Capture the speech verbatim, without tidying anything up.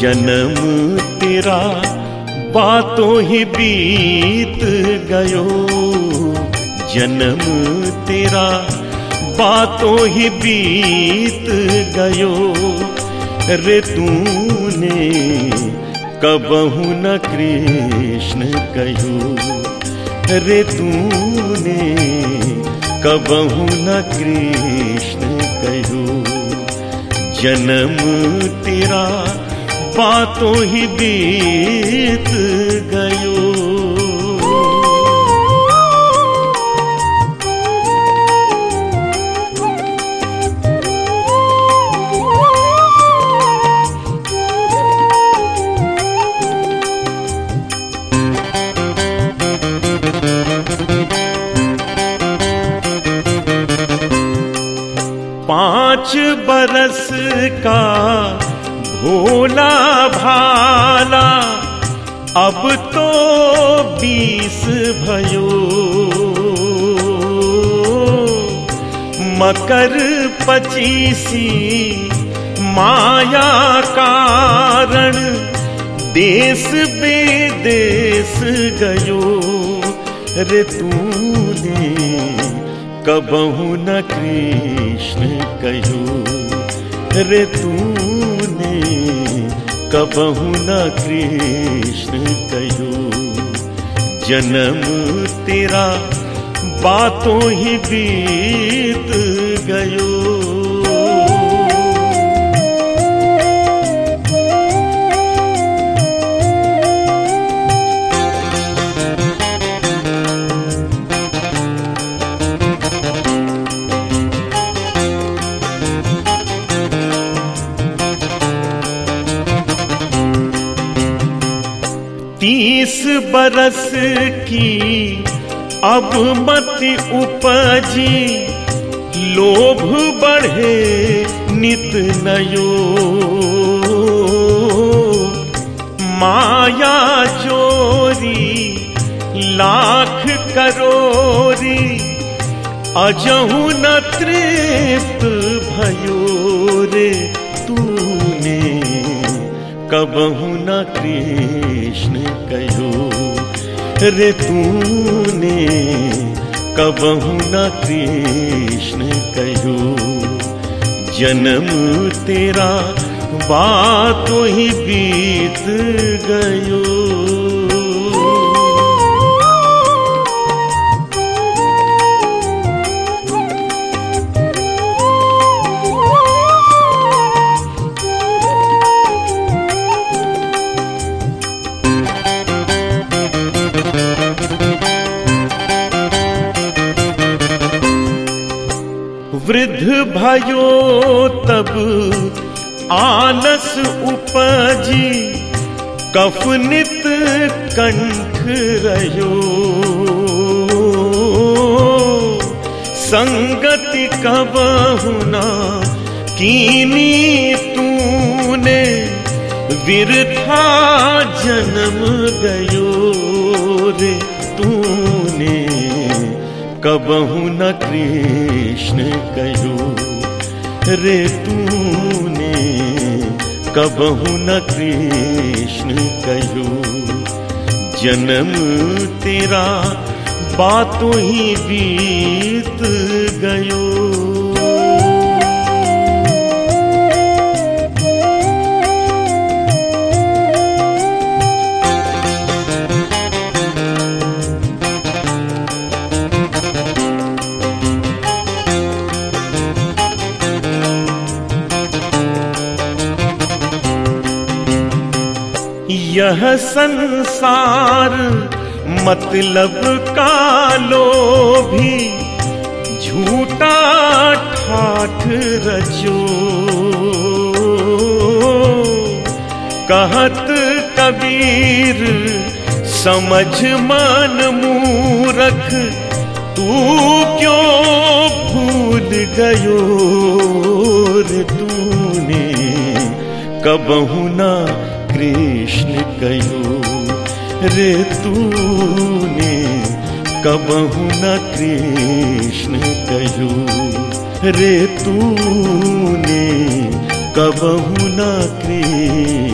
जन्म तेरा बातों ही बीत गयो, जन्म तेरा बातों ही बीत गयो। रे तूने कबहु न कृष्ण कहो, रे तूने कबहु न कृष्ण कहो। जन्म तेरा बातों ही बीत गयो। पांच बरस का भोला भाला, अब तो बीस भयो। मकर पचीसी माया कारण, देश विदेश गयो। रे तूने कबहु न कृष्ण कहो, रे तूने कबहु न कृष्ण कहो। जन्म तेरा बातों ही बीत गयो। तीस बरस की अब मत उपजी, लोभ बढ़े नित नयो। माया चोरी लाख करोरी, अजहु न तृप्त भयो। रे तूने कबहु न कृष्ण कहो, रे तूने कबहु न कृष्ण कहो। जन्म तेरा बातों ही बीत गयो। वृद्ध भयो तब आलस उपजी, कफ नित कंठ रहो। संगति कबहु न कीनी तूने, विरथा जन्म गयो। रे तूने कबहु न कृष्ण कहो, रे तूने कबहु न कृष्ण कहो। जन्म तेरा बातों ही बीत गयो। यह संसार मतलब का लोभी, झूठा ठाठ रचो। कहत कबीर समझ मन मूरख, तू क्यों भूल गयो। रे तूने कबहु न कृष्ण कहो, रे तूने कबहु न कृष्ण कहो। रे तूने कबहु न कृष्ण